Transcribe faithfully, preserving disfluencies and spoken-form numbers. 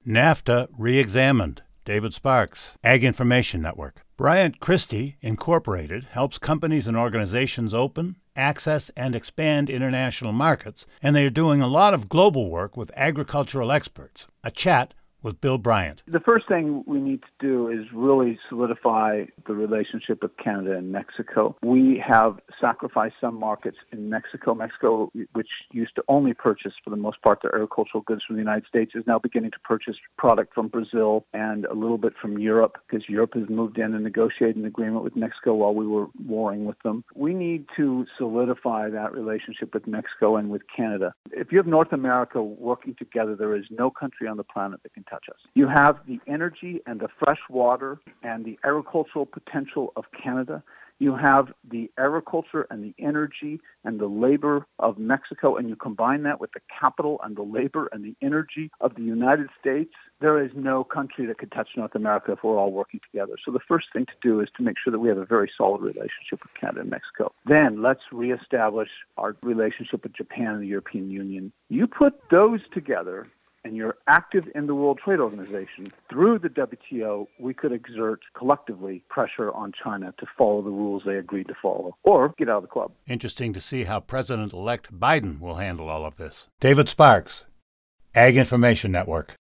NAFTA Reexamined. David Sparks, Ag Information Network. Bryant Christie, Incorporated, helps companies and organizations open, access, and expand international markets, and they are doing a lot of global work with agricultural experts. A chat with Bill Bryant. The first thing we need to do is really solidify the relationship with Canada and Mexico. We have sacrificed some markets in Mexico. Mexico, which used to only purchase, for the most part, their agricultural goods from the United States, is now beginning to purchase product from Brazil and a little bit from Europe, because Europe has moved in and negotiated an agreement with Mexico while we were warring with them. We need to solidify that relationship with Mexico and with Canada. If you have North America working together, there is no country on the planet that can touch us. You have the energy and the fresh water and the agricultural potential of Canada. You have the agriculture and the energy and the labor of Mexico, and you combine that with the capital and the labor and the energy of the United States. There is no country that could touch North America if we're all working together. So the first thing to do is to make sure that we have a very solid relationship with Canada and Mexico. Then let's reestablish our relationship with Japan and the European Union. You put those together, and you're active in the World Trade Organization, through the W T O, we could exert collectively pressure on China to follow the rules they agreed to follow, or get out of the club. Interesting to see how President-elect Biden will handle all of this. David Sparks, Ag Information Network.